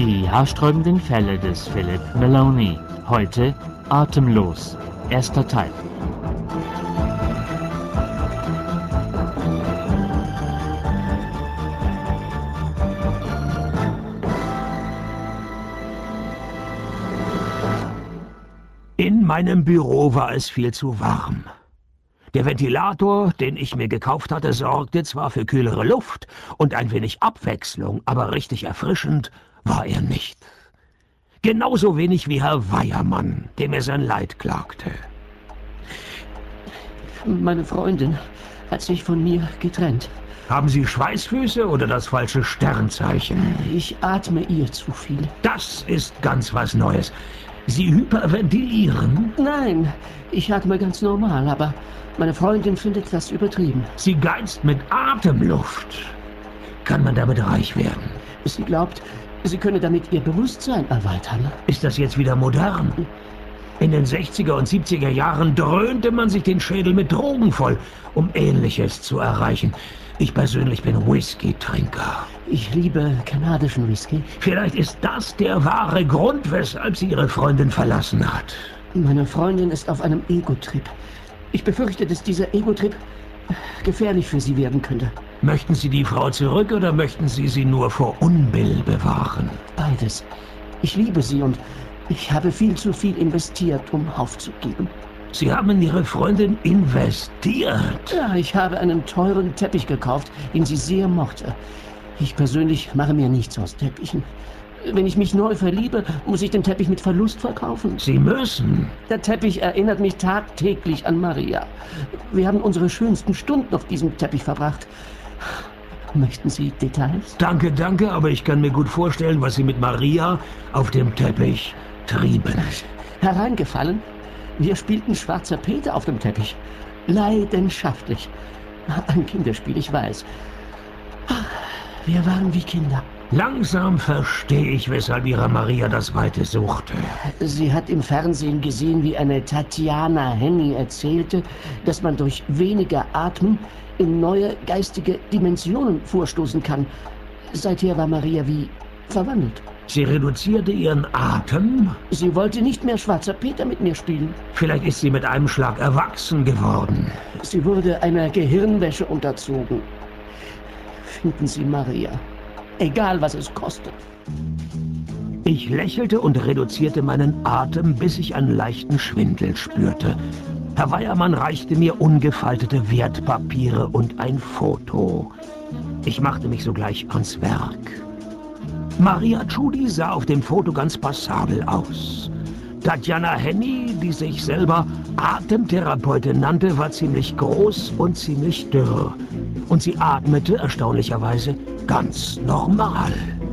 Die haarsträubenden Fälle des Philip Maloney. Heute Atemlos. Erster Teil. In meinem Büro war es viel zu warm. Der Ventilator, den ich mir gekauft hatte, sorgte zwar für kühlere Luft und ein wenig Abwechslung, aber richtig erfrischend war er nicht. Genauso wenig wie Herr Weiermann, dem er sein Leid klagte. Meine Freundin hat sich von mir getrennt. Haben Sie Schweißfüße oder das falsche Sternzeichen? Ich atme ihr zu viel. Das ist ganz was Neues. Sie hyperventilieren? Nein, ich atme ganz normal, aber meine Freundin findet das übertrieben. Sie geizt mit Atemluft. Kann man damit reich werden? Sie glaubt, sie könne damit ihr Bewusstsein erweitern. Ist das jetzt wieder modern? In den 60er und 70er Jahren dröhnte man sich den Schädel mit Drogen voll, um Ähnliches zu erreichen. Ich persönlich bin Whisky-Trinker. Ich liebe kanadischen Whisky. Vielleicht ist das der wahre Grund, weshalb sie ihre Freundin verlassen hat. Meine Freundin ist auf einem Ego-Trip. Ich befürchte, dass dieser Ego-Trip gefährlich für sie werden könnte. Möchten Sie die Frau zurück oder möchten Sie sie nur vor Unbill bewahren? Beides. Ich liebe sie und ich habe viel zu viel investiert, um aufzugeben. Sie haben in Ihre Freundin investiert? Ja, ich habe einen teuren Teppich gekauft, den sie sehr mochte. Ich persönlich mache mir nichts aus Teppichen. Wenn ich mich neu verliebe, muss ich den Teppich mit Verlust verkaufen. Sie müssen. Der Teppich erinnert mich tagtäglich an Maria. Wir haben unsere schönsten Stunden auf diesem Teppich verbracht. Möchten Sie Details? Danke, danke, aber ich kann mir gut vorstellen, was Sie mit Maria auf dem Teppich trieben. Hereingefallen? Wir spielten Schwarzer Peter auf dem Teppich. Leidenschaftlich. Ein Kinderspiel, ich weiß. Wir waren wie Kinder. Langsam verstehe ich, weshalb Ihre Maria das Weite suchte. Sie hat im Fernsehen gesehen, wie eine Tatjana Henny erzählte, dass man durch weniger Atmen in neue geistige Dimensionen vorstoßen kann. Seither war Maria wie verwandelt. Sie reduzierte ihren Atem? Sie wollte nicht mehr Schwarzer Peter mit mir spielen. Vielleicht ist sie mit einem Schlag erwachsen geworden. Sie wurde einer Gehirnwäsche unterzogen. Finden Sie Maria. Egal, was es kostet. Ich lächelte und reduzierte meinen Atem, bis ich einen leichten Schwindel spürte. Herr Weiermann reichte mir ungefaltete Wertpapiere und ein Foto. Ich machte mich sogleich ans Werk. Maria Tschudi sah auf dem Foto ganz passabel aus. Tatjana Henny, die sich selber Atemtherapeutin nannte, war ziemlich groß und ziemlich dürr. Und sie atmete erstaunlicherweise ganz normal.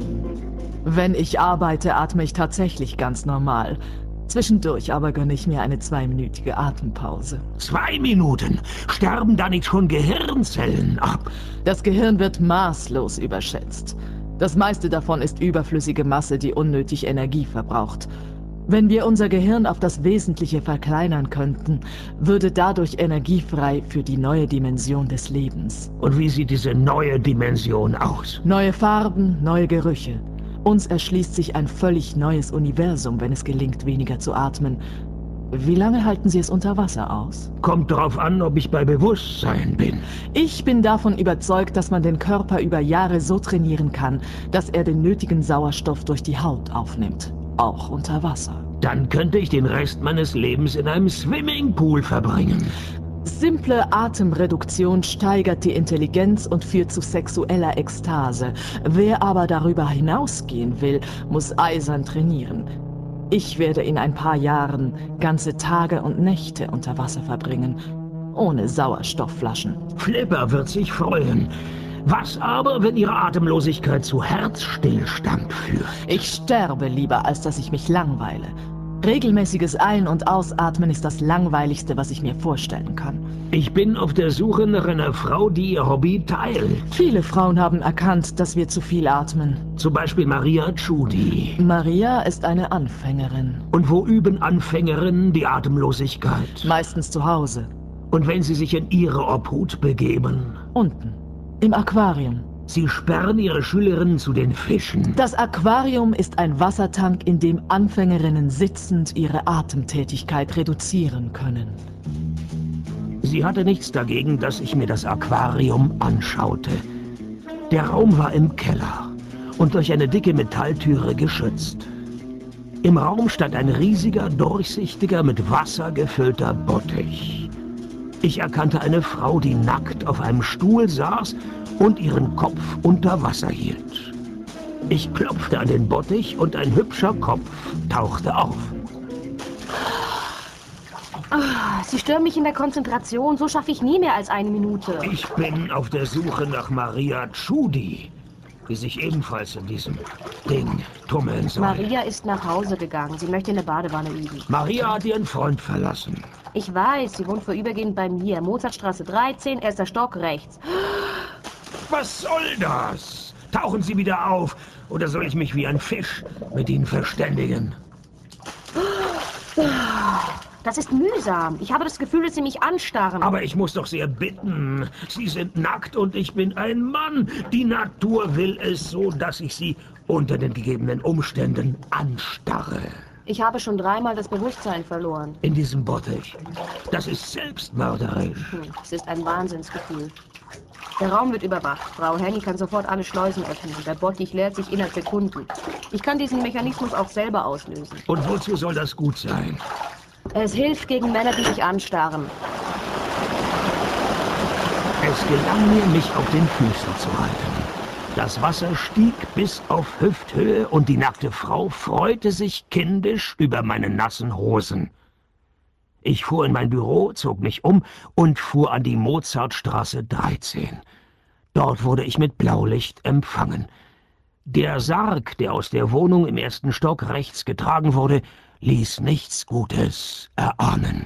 Wenn ich arbeite, atme ich tatsächlich ganz normal. Zwischendurch aber gönne ich mir eine 2-minütige Atempause. 2 Minuten? Sterben da nicht schon Gehirnzellen ab? Das Gehirn wird maßlos überschätzt. Das meiste davon ist überflüssige Masse, die unnötig Energie verbraucht. Wenn wir unser Gehirn auf das Wesentliche verkleinern könnten, würde dadurch Energie frei für die neue Dimension des Lebens. Und wie sieht diese neue Dimension aus? Neue Farben, neue Gerüche. Uns erschließt sich ein völlig neues Universum, wenn es gelingt, weniger zu atmen. Wie lange halten Sie es unter Wasser aus? Kommt darauf an, ob ich bei Bewusstsein bin. Ich bin davon überzeugt, dass man den Körper über Jahre so trainieren kann, dass er den nötigen Sauerstoff durch die Haut aufnimmt. Auch unter Wasser. Dann könnte ich den Rest meines Lebens in einem Swimmingpool verbringen. Simple Atemreduktion steigert die Intelligenz und führt zu sexueller Ekstase. Wer aber darüber hinausgehen will, muss eisern trainieren. Ich werde in ein paar Jahren ganze Tage und Nächte unter Wasser verbringen, ohne Sauerstoffflaschen. Flipper wird sich freuen. Was aber, wenn Ihre Atemlosigkeit zu Herzstillstand führt? Ich sterbe lieber, als dass ich mich langweile. Regelmäßiges Ein- und Ausatmen ist das Langweiligste, was ich mir vorstellen kann. Ich bin auf der Suche nach einer Frau, die ihr Hobby teilt. Viele Frauen haben erkannt, dass wir zu viel atmen. Zum Beispiel Maria Tschudi. Maria ist eine Anfängerin. Und wo üben Anfängerinnen die Atemlosigkeit? Meistens zu Hause. Und wenn sie sich in ihre Obhut begeben? Unten. Im Aquarium. Sie sperren ihre Schülerinnen zu den Fischen. Das Aquarium ist ein Wassertank, in dem Anfängerinnen sitzend ihre Atemtätigkeit reduzieren können. Sie hatte nichts dagegen, dass ich mir das Aquarium anschaute. Der Raum war im Keller und durch eine dicke Metalltüre geschützt. Im Raum stand ein riesiger, durchsichtiger, mit Wasser gefüllter Bottich. Ich erkannte eine Frau, die nackt auf einem Stuhl saß und ihren Kopf unter Wasser hielt. Ich klopfte an den Bottich und ein hübscher Kopf tauchte auf. Sie stören mich in der Konzentration. So schaffe ich nie mehr als 1 Minute. Ich bin auf der Suche nach Maria Tschudi, die sich ebenfalls in diesem Ding tummeln soll. Maria ist nach Hause gegangen. Sie möchte in der Badewanne üben. Maria hat ihren Freund verlassen. Ich weiß, sie wohnt vorübergehend bei mir. Mozartstraße 13, 1. Stock, rechts. Was soll das? Tauchen Sie wieder auf, oder soll ich mich wie ein Fisch mit Ihnen verständigen? Das ist mühsam. Ich habe das Gefühl, dass Sie mich anstarren. Aber ich muss doch sehr bitten. Sie sind nackt und ich bin ein Mann. Die Natur will es so, dass ich Sie unter den gegebenen Umständen anstarre. Ich habe schon 3-mal das Bewusstsein verloren. In diesem Bottich. Das ist selbstmörderisch. Es ist ein Wahnsinnsgefühl. Der Raum wird überwacht. Frau Henny kann sofort alle Schleusen öffnen. Der Bottich leert sich innerhalb Sekunden. Ich kann diesen Mechanismus auch selber auslösen. Und wozu soll das gut sein? Es hilft gegen Männer, die sich anstarren. Es gelang mir, mich auf den Füßen zu halten. Das Wasser stieg bis auf Hüfthöhe und die nackte Frau freute sich kindisch über meine nassen Hosen. Ich fuhr in mein Büro, zog mich um und fuhr an die Mozartstraße 13. Dort wurde ich mit Blaulicht empfangen. Der Sarg, der aus der Wohnung im 1. Stock rechts getragen wurde, ließ nichts Gutes erahnen.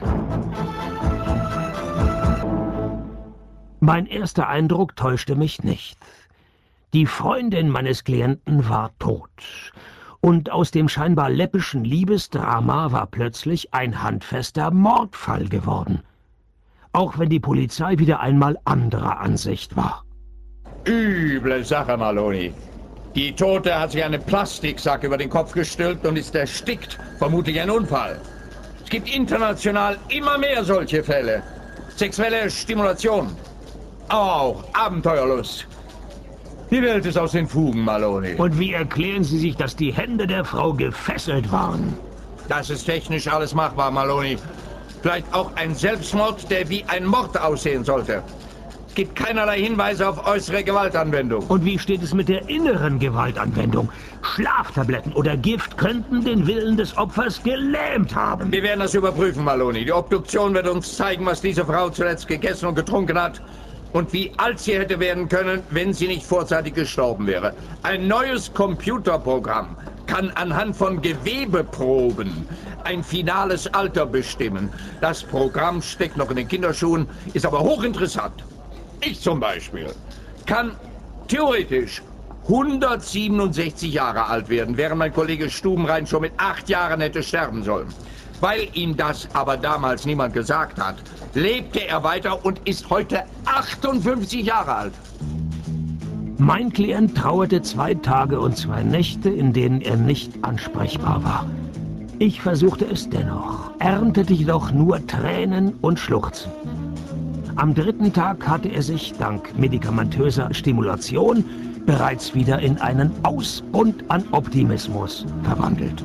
Mein erster Eindruck täuschte mich nicht. Die Freundin meines Klienten war tot. Und aus dem scheinbar läppischen Liebesdrama war plötzlich ein handfester Mordfall geworden. Auch wenn die Polizei wieder einmal anderer Ansicht war. Üble Sache, Maloney. Die Tote hat sich einen Plastiksack über den Kopf gestülpt und ist erstickt. Vermutlich ein Unfall. Es gibt international immer mehr solche Fälle. Sexuelle Stimulation. Auch Abenteuerlust. Die Welt ist aus den Fugen, Maloney. Und wie erklären Sie sich, dass die Hände der Frau gefesselt waren? Das ist technisch alles machbar, Maloney. Vielleicht auch ein Selbstmord, der wie ein Mord aussehen sollte. Es gibt keinerlei Hinweise auf äußere Gewaltanwendung. Und wie steht es mit der inneren Gewaltanwendung? Schlaftabletten oder Gift könnten den Willen des Opfers gelähmt haben. Wir werden das überprüfen, Maloney. Die Obduktion wird uns zeigen, was diese Frau zuletzt gegessen und getrunken hat. Und wie alt sie hätte werden können, wenn sie nicht vorzeitig gestorben wäre. Ein neues Computerprogramm kann anhand von Gewebeproben ein finales Alter bestimmen. Das Programm steckt noch in den Kinderschuhen, ist aber hochinteressant. Ich zum Beispiel kann theoretisch 167 Jahre alt werden, während mein Kollege Stubenrein schon mit 8 Jahren hätte sterben sollen. Weil ihm das aber damals niemand gesagt hat, lebte er weiter und ist heute 58 Jahre alt. Mein Klient trauerte 2 Tage und 2 Nächte, in denen er nicht ansprechbar war. Ich versuchte es dennoch, erntete jedoch nur Tränen und Schluchzen. Am 3. Tag hatte er sich, dank medikamentöser Stimulation, bereits wieder in einen Ausbund an Optimismus verwandelt.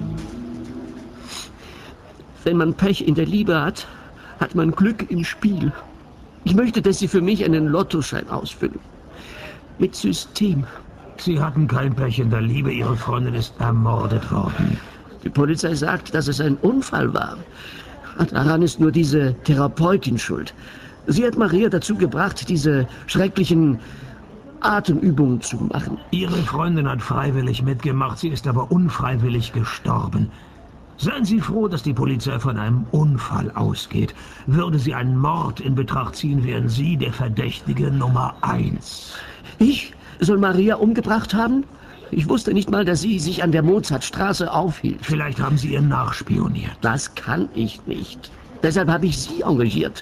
Wenn man Pech in der Liebe hat, hat man Glück im Spiel. Ich möchte, dass Sie für mich einen Lottoschein ausfüllen. Mit System. Sie hatten kein Pech in der Liebe, Ihre Freundin ist ermordet worden. Die Polizei sagt, dass es ein Unfall war. Daran ist nur diese Therapeutin schuld. Sie hat Maria dazu gebracht, diese schrecklichen Atemübungen zu machen. Ihre Freundin hat freiwillig mitgemacht, sie ist aber unfreiwillig gestorben. Seien Sie froh, dass die Polizei von einem Unfall ausgeht. Würde sie einen Mord in Betracht ziehen, wären Sie der Verdächtige Nummer 1. Ich soll Maria umgebracht haben? Ich wusste nicht mal, dass sie sich an der Mozartstraße aufhielt. Vielleicht haben Sie ihr nachspioniert. Das kann ich nicht. Deshalb habe ich Sie engagiert.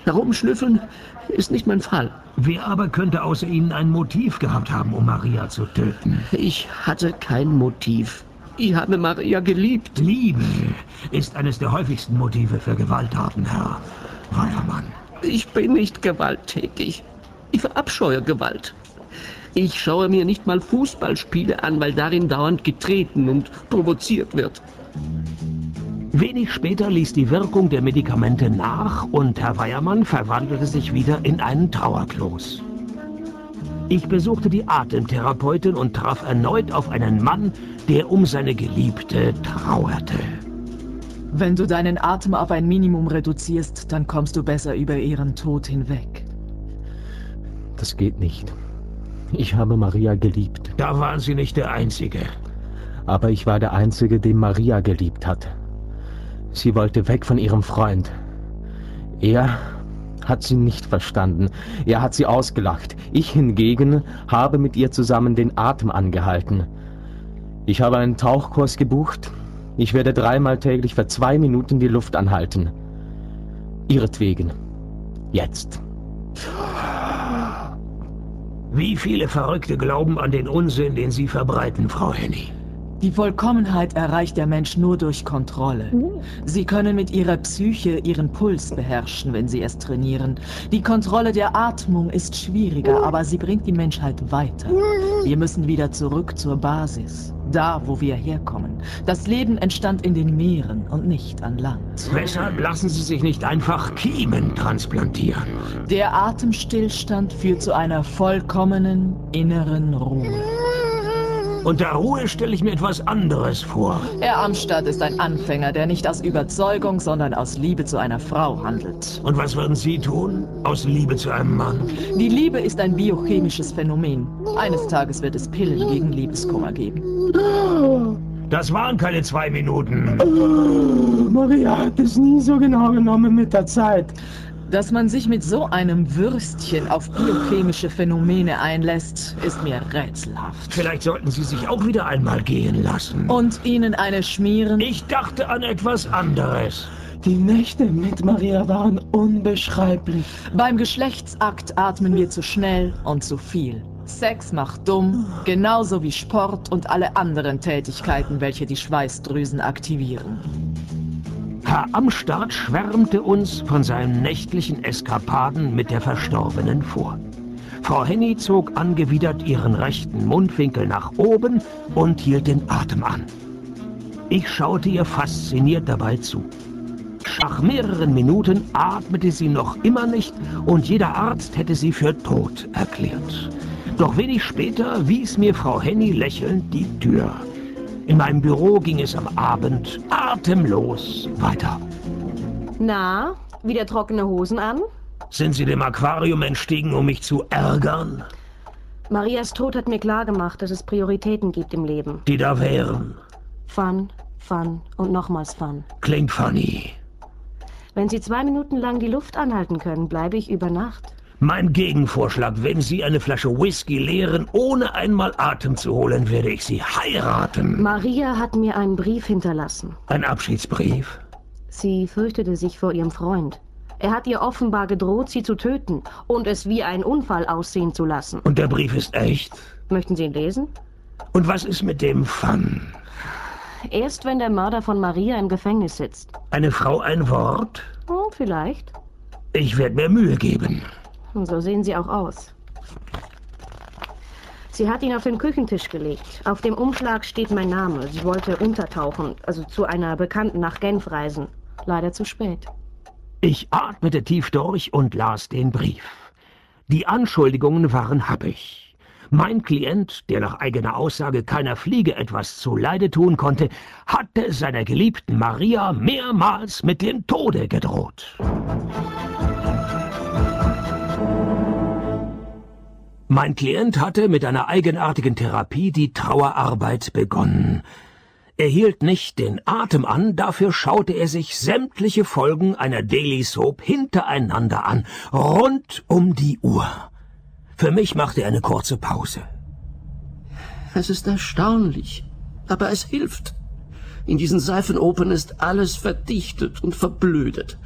Herumschnüffeln ist nicht mein Fall. Wer aber könnte außer Ihnen ein Motiv gehabt haben, um Maria zu töten? Ich hatte kein Motiv. Ich habe Maria geliebt. Liebe ist eines der häufigsten Motive für Gewalttaten, Herr Weyermann. Ich bin nicht gewalttätig. Ich verabscheue Gewalt. Ich schaue mir nicht mal Fußballspiele an, weil darin dauernd getreten und provoziert wird. Wenig später ließ die Wirkung der Medikamente nach und Herr Weyermann verwandelte sich wieder in einen Trauerkloß. Ich besuchte die Atemtherapeutin und traf erneut auf einen Mann, der um seine Geliebte trauerte. Wenn du deinen Atem auf ein Minimum reduzierst, dann kommst du besser über ihren Tod hinweg. Das geht nicht. Ich habe Maria geliebt. Da waren Sie nicht der Einzige. Aber ich war der Einzige, den Maria geliebt hat. Sie wollte weg von ihrem Freund. Er hat sie nicht verstanden. Er hat sie ausgelacht. Ich hingegen habe mit ihr zusammen den Atem angehalten. Ich habe einen Tauchkurs gebucht. Ich werde 3-mal täglich für 2 Minuten die Luft anhalten. Ihretwegen. Jetzt. Wie viele Verrückte glauben an den Unsinn, den Sie verbreiten, Frau Henny? Die Vollkommenheit erreicht der Mensch nur durch Kontrolle. Sie können mit ihrer Psyche ihren Puls beherrschen, wenn sie es trainieren. Die Kontrolle der Atmung ist schwieriger, aber sie bringt die Menschheit weiter. Wir müssen wieder zurück zur Basis, da wo wir herkommen. Das Leben entstand in den Meeren und nicht an Land. Weshalb lassen Sie sich nicht einfach Kiemen transplantieren? Der Atemstillstand führt zu einer vollkommenen inneren Ruhe. Unter Ruhe stelle ich mir etwas anderes vor. Herr Amstadt ist ein Anfänger, der nicht aus Überzeugung, sondern aus Liebe zu einer Frau handelt. Und was würden Sie tun? Aus Liebe zu einem Mann? Die Liebe ist ein biochemisches Phänomen. Eines Tages wird es Pillen gegen Liebeskummer geben. Das waren keine 2 Minuten. Maria hat es nie so genau genommen mit der Zeit. Dass man sich mit so einem Würstchen auf biochemische Phänomene einlässt, ist mir rätselhaft. Vielleicht sollten Sie sich auch wieder einmal gehen lassen. Und Ihnen eine schmieren? Ich dachte an etwas anderes. Die Nächte mit Maria waren unbeschreiblich. Beim Geschlechtsakt atmen wir zu schnell und zu viel. Sex macht dumm, genauso wie Sport und alle anderen Tätigkeiten, welche die Schweißdrüsen aktivieren. Herr Amstadt schwärmte uns von seinen nächtlichen Eskapaden mit der Verstorbenen vor. Frau Henny zog angewidert ihren rechten Mundwinkel nach oben und hielt den Atem an. Ich schaute ihr fasziniert dabei zu. Nach mehreren Minuten atmete sie noch immer nicht und jeder Arzt hätte sie für tot erklärt. Doch wenig später wies mir Frau Henny lächelnd die Tür. In meinem Büro ging es am Abend atemlos weiter. Na, wieder trockene Hosen an? Sind Sie dem Aquarium entstiegen, um mich zu ärgern? Marias Tod hat mir klargemacht, dass es Prioritäten gibt im Leben. Die da wären. Fun, Fun und nochmals Fun. Klingt funny. Wenn Sie 2 Minuten lang die Luft anhalten können, bleibe ich über Nacht. Mein Gegenvorschlag, wenn Sie eine Flasche Whisky leeren, ohne einmal Atem zu holen, werde ich Sie heiraten. Maria hat mir einen Brief hinterlassen. Ein Abschiedsbrief? Sie fürchtete sich vor ihrem Freund. Er hat ihr offenbar gedroht, sie zu töten und es wie ein Unfall aussehen zu lassen. Und der Brief ist echt? Möchten Sie ihn lesen? Und was ist mit dem Fun? Erst wenn der Mörder von Maria im Gefängnis sitzt. Eine Frau ein Wort? Oh, vielleicht. Ich werde mir Mühe geben. Und so sehen Sie auch aus. Sie hat ihn auf den Küchentisch gelegt. Auf dem Umschlag steht mein Name. Sie wollte untertauchen, also zu einer Bekannten nach Genf reisen. Leider zu spät. Ich atmete tief durch und las den Brief. Die Anschuldigungen waren happig. Mein Klient, der nach eigener Aussage keiner Fliege etwas zuleide tun konnte, hatte seiner geliebten Maria mehrmals mit dem Tode gedroht. Mein Klient hatte mit einer eigenartigen Therapie die Trauerarbeit begonnen. Er hielt nicht den Atem an, dafür schaute er sich sämtliche Folgen einer Daily Soap hintereinander an, rund um die Uhr. Für mich machte er eine kurze Pause. Es ist erstaunlich, aber es hilft. In diesen Seifenopern ist alles verdichtet und verblödet.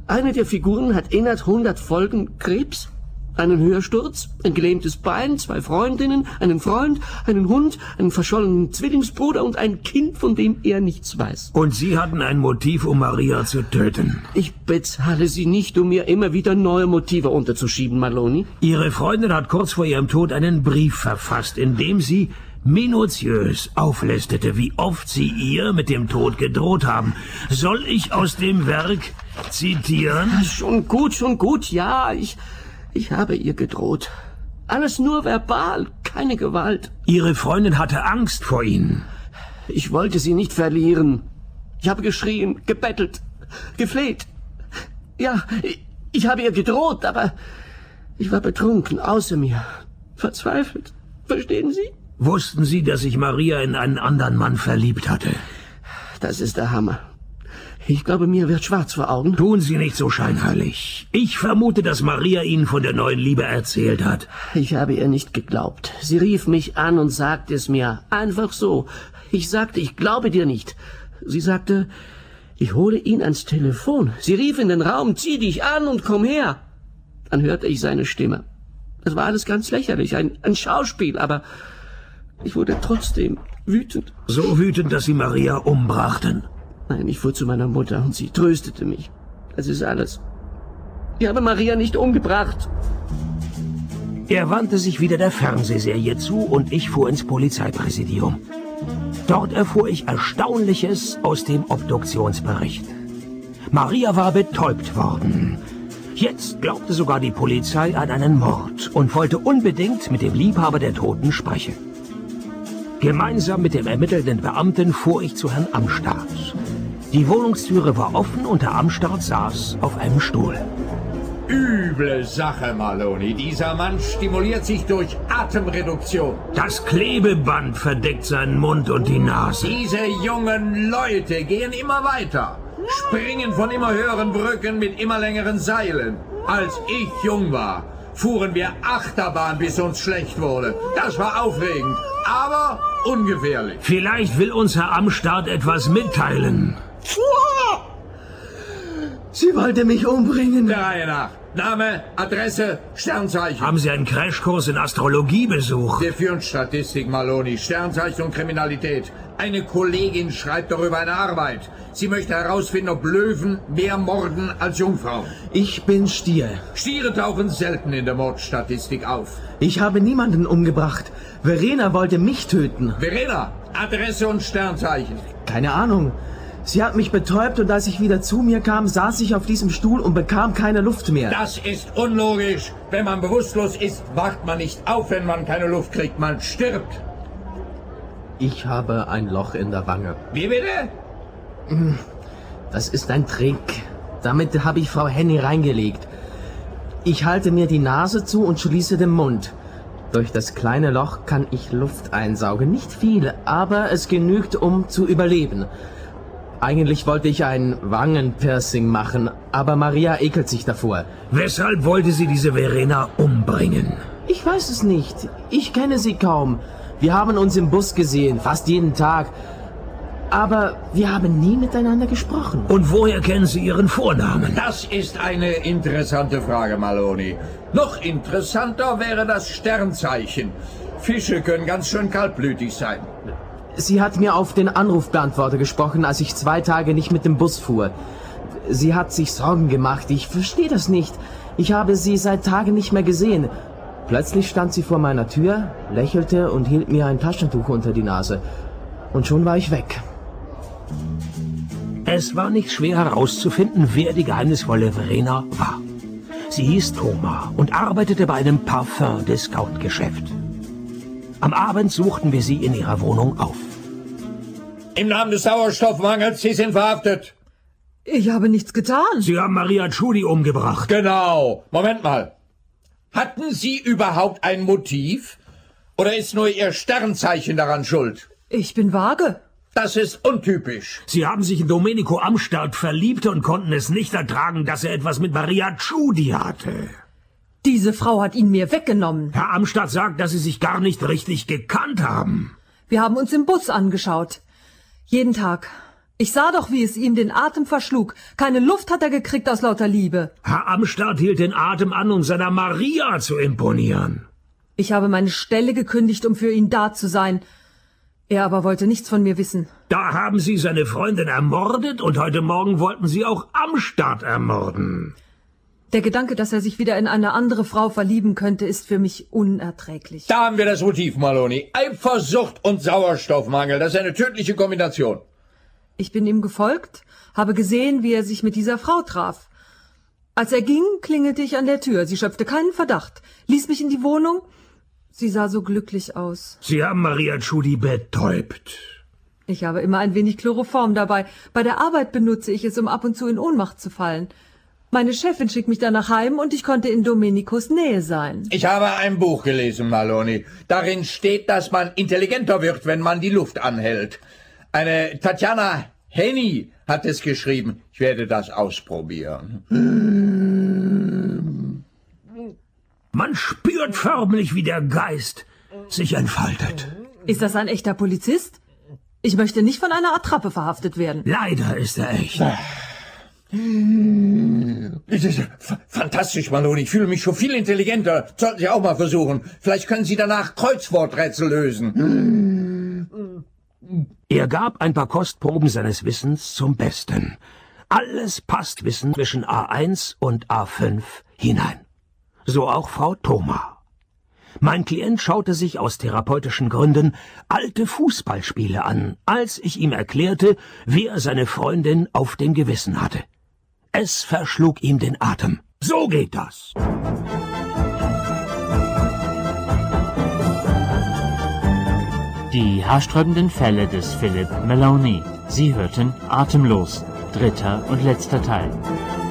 Eine der Figuren hat innerhalb 100 Folgen Krebs, einen Hörsturz, ein gelähmtes Bein, 2 Freundinnen, einen Freund, einen Hund, einen verschollenen Zwillingsbruder und ein Kind, von dem er nichts weiß. Und Sie hatten ein Motiv, um Maria zu töten? Ich bezahle Sie nicht, um mir immer wieder neue Motive unterzuschieben, Maloney. Ihre Freundin hat kurz vor ihrem Tod einen Brief verfasst, in dem sie minutiös auflistete, wie oft Sie ihr mit dem Tod gedroht haben. Soll ich aus dem Werk zitieren? Schon gut, ja, ich habe ihr gedroht. Alles nur verbal, keine Gewalt. Ihre Freundin hatte Angst vor Ihnen. Ich wollte sie nicht verlieren. Ich habe geschrien, gebettelt, gefleht. Ja, ich habe ihr gedroht, aber ich war betrunken, außer mir, verzweifelt. Verstehen Sie? Wussten Sie, dass sich Maria in einen anderen Mann verliebt hatte? Das ist der Hammer. Ich glaube, mir wird schwarz vor Augen. Tun Sie nicht so scheinheilig. Ich vermute, dass Maria Ihnen von der neuen Liebe erzählt hat. Ich habe ihr nicht geglaubt. Sie rief mich an und sagte es mir. Einfach so. Ich sagte, ich glaube dir nicht. Sie sagte, ich hole ihn ans Telefon. Sie rief in den Raum, zieh dich an und komm her. Dann hörte ich seine Stimme. Es war alles ganz lächerlich, ein Schauspiel, aber ich wurde trotzdem wütend. So wütend, dass Sie Maria umbrachten. Nein, ich fuhr zu meiner Mutter und sie tröstete mich. Das ist alles. Ich habe Maria nicht umgebracht. Er wandte sich wieder der Fernsehserie zu und ich fuhr ins Polizeipräsidium. Dort erfuhr ich Erstaunliches aus dem Obduktionsbericht. Maria war betäubt worden. Jetzt glaubte sogar die Polizei an einen Mord und wollte unbedingt mit dem Liebhaber der Toten sprechen. Gemeinsam mit dem ermittelnden Beamten fuhr ich zu Herrn Amstad. Die Wohnungstüre war offen und Herr Amstad saß auf einem Stuhl. Üble Sache, Maloney. Dieser Mann stimuliert sich durch Atemreduktion. Das Klebeband verdeckt seinen Mund und die Nase. Diese jungen Leute gehen immer weiter, springen von immer höheren Brücken mit immer längeren Seilen. Als ich jung war, fuhren wir Achterbahn, bis uns schlecht wurde. Das war aufregend, aber ungefährlich. Vielleicht will uns Herr Amstad etwas mitteilen. Sie wollte mich umbringen. Der Reihe nach. Name, Adresse, Sternzeichen. Haben Sie einen Crashkurs in Astrologie besucht? Wir führen Statistik, Maloney. Sternzeichen und Kriminalität. Eine Kollegin schreibt darüber eine Arbeit. Sie möchte herausfinden, ob Löwen mehr morden als Jungfrauen. Ich bin Stier. Stiere tauchen selten in der Mordstatistik auf. Ich habe niemanden umgebracht. Verena wollte mich töten. Verena, Adresse und Sternzeichen. Keine Ahnung. Sie hat mich betäubt und als ich wieder zu mir kam, saß ich auf diesem Stuhl und bekam keine Luft mehr. Das ist unlogisch. Wenn man bewusstlos ist, wacht man nicht auf, wenn man keine Luft kriegt. Man stirbt. Ich habe ein Loch in der Wange. Wie bitte? Das ist ein Trick. Damit habe ich Frau Henny reingelegt. Ich halte mir die Nase zu und schließe den Mund. Durch das kleine Loch kann ich Luft einsaugen. Nicht viel, aber es genügt, um zu überleben. Eigentlich wollte ich ein Wangenpiercing machen, aber Maria ekelt sich davor. Weshalb wollte sie diese Verena umbringen? Ich weiß es nicht. Ich kenne sie kaum. Wir haben uns im Bus gesehen, fast jeden Tag. Aber wir haben nie miteinander gesprochen. Und woher kennen Sie Ihren Vornamen? Das ist eine interessante Frage, Maloney. Noch interessanter wäre das Sternzeichen. Fische können ganz schön kaltblütig sein. Sie hat mir auf den Anrufbeantworter gesprochen, als ich 2 Tage nicht mit dem Bus fuhr. Sie hat sich Sorgen gemacht. Ich verstehe das nicht. Ich habe sie seit Tagen nicht mehr gesehen. Plötzlich stand sie vor meiner Tür, lächelte und hielt mir ein Taschentuch unter die Nase. Und schon war ich weg. Es war nicht schwer herauszufinden, wer die geheimnisvolle Verena war. Sie hieß Thoma und arbeitete bei einem Parfum-Discount-Geschäft. Am Abend suchten wir sie in ihrer Wohnung auf. Im Namen des Sauerstoffmangels, Sie sind verhaftet. Ich habe nichts getan. Sie haben Maria Tschudi umgebracht. Genau. Moment mal. Hatten Sie überhaupt ein Motiv? Oder ist nur Ihr Sternzeichen daran schuld? Ich bin vage. Das ist untypisch. Sie haben sich in Domenico Amstad verliebt und konnten es nicht ertragen, dass er etwas mit Maria Tschudi hatte. Diese Frau hat ihn mir weggenommen. Herr Amstad sagt, dass Sie sich gar nicht richtig gekannt haben. Wir haben uns im Bus angeschaut. Jeden Tag. Ich sah doch, wie es ihm den Atem verschlug. Keine Luft hat er gekriegt aus lauter Liebe. Herr Amstadt hielt den Atem an, um seiner Maria zu imponieren. Ich habe meine Stelle gekündigt, um für ihn da zu sein. Er aber wollte nichts von mir wissen. Da haben Sie seine Freundin ermordet und heute Morgen wollten Sie auch Amstadt ermorden. Der Gedanke, dass er sich wieder in eine andere Frau verlieben könnte, ist für mich unerträglich. Da haben wir das Motiv, Maloney. Eifersucht und Sauerstoffmangel. Das ist eine tödliche Kombination. Ich bin ihm gefolgt, habe gesehen, wie er sich mit dieser Frau traf. Als er ging, klingelte ich an der Tür. Sie schöpfte keinen Verdacht, ließ mich in die Wohnung. Sie sah so glücklich aus. Sie haben Maria Tschudi betäubt. Ich habe immer ein wenig Chloroform dabei. Bei der Arbeit benutze ich es, um ab und zu in Ohnmacht zu fallen. Meine Chefin schickt mich danach heim und ich konnte in Domenicos Nähe sein. Ich habe ein Buch gelesen, Maloney. Darin steht, dass man intelligenter wird, wenn man die Luft anhält. Eine Tatjana Henny hat es geschrieben. Ich werde das ausprobieren. Man spürt förmlich, wie der Geist sich entfaltet. Ist das ein echter Polizist? Ich möchte nicht von einer Attrappe verhaftet werden. Leider ist er echt. Fantastisch, Maloney. Ich fühle mich schon viel intelligenter. Sollten Sie auch mal versuchen. Vielleicht können Sie danach Kreuzworträtsel lösen. Er gab ein paar Kostproben seines Wissens zum Besten. Alles passt Wissen zwischen A1 und A5 hinein. So auch Frau Thoma. Mein Klient schaute sich aus therapeutischen Gründen alte Fußballspiele an, als ich ihm erklärte, wer seine Freundin auf dem Gewissen hatte. Es verschlug ihm den Atem. So geht das. Die haarsträubenden Fälle des Philip Maloney. Sie hörten Atemlos, dritter und letzter Teil.